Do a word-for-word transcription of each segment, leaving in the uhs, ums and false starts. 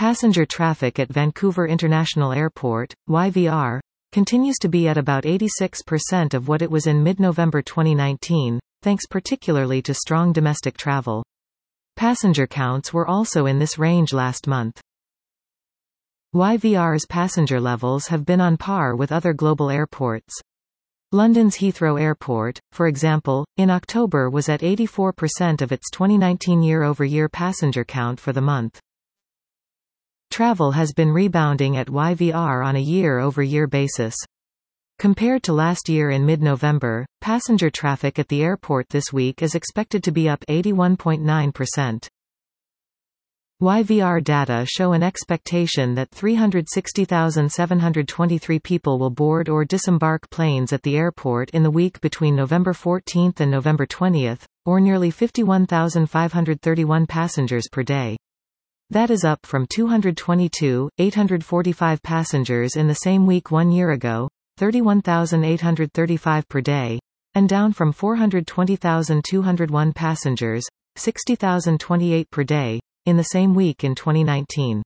Passenger traffic at Vancouver International Airport, Y V R, continues to be at about eighty-six percent of what it was in mid-November twenty nineteen, thanks particularly to strong domestic travel. Passenger counts were also in this range last month. Y V R's passenger levels have been on par with other global airports. London's Heathrow Airport, for example, in October was at eighty-four percent of its twenty nineteen year-over-year passenger count for the month. Travel has been rebounding at Y V R on a year-over-year basis. Compared to last year in mid-November, passenger traffic at the airport this week is expected to be up eighty-one point nine percent. Y V R data show an expectation that three hundred sixty thousand seven hundred twenty-three people will board or disembark planes at the airport in the week between November fourteenth and November twentieth, or nearly fifty-one thousand five hundred thirty-one passengers per day. That is up from two hundred twenty-two thousand eight hundred forty-five passengers in the same week one year ago, thirty-one thousand eight hundred thirty-five per day, and down from four hundred twenty thousand two hundred one passengers, sixty thousand twenty-eight per day, in the same week in twenty nineteen.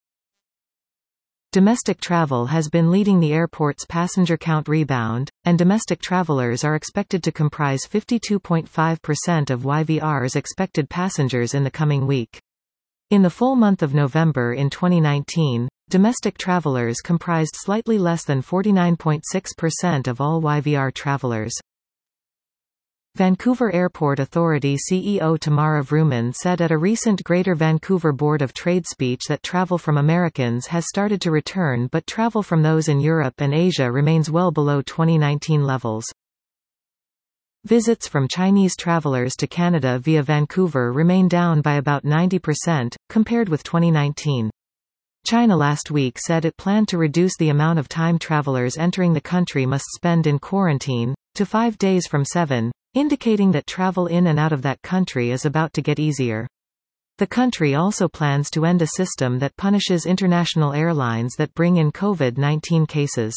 Domestic travel has been leading the airport's passenger count rebound, and domestic travelers are expected to comprise fifty-two point five percent of Y V R's expected passengers in the coming week. In the full month of November in twenty nineteen, domestic travelers comprised slightly less than forty-nine point six percent of all Y V R travelers. Vancouver Airport Authority C E O Tamara Vrooman said at a recent Greater Vancouver Board of Trade speech that travel from Americans has started to return, but travel from those in Europe and Asia remains well below twenty nineteen levels. Visits from Chinese travelers to Canada via Vancouver remain down by about ninety percent, compared with twenty nineteen. China last week said it planned to reduce the amount of time travelers entering the country must spend in quarantine, to five days from seven, indicating that travel in and out of that country is about to get easier. The country also plans to end a system that punishes international airlines that bring in COVID nineteen cases.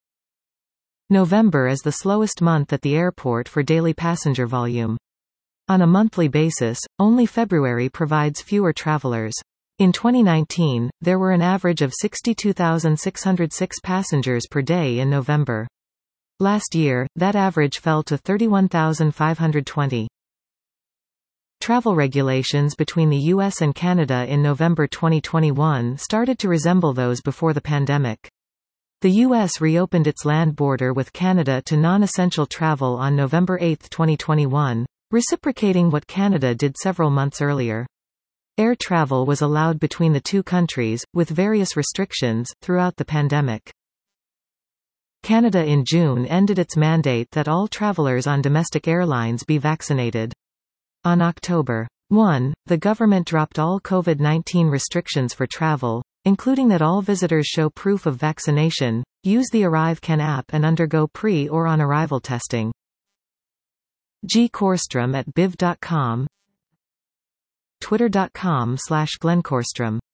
November is the slowest month at the airport for daily passenger volume. On a monthly basis, only February provides fewer travelers. In twenty nineteen, there were an average of sixty-two thousand six hundred six passengers per day in November. Last year, that average fell to thirty-one thousand five hundred twenty. Travel regulations between the U S and Canada in November twenty twenty-one started to resemble those before the pandemic. The U S reopened its land border with Canada to non-essential travel on November eighth twenty twenty-one, reciprocating what Canada did several months earlier. Air travel was allowed between the two countries, with various restrictions, throughout the pandemic. Canada in June ended its mandate that all travelers on domestic airlines be vaccinated. On October first, the government dropped all COVID nineteen restrictions for travel, including that all visitors show proof of vaccination, use the ArriveCan app and undergo pre- or on-arrival testing. G. Korstrom at biv dot com, twitter dot com slash Glenn Korstrom.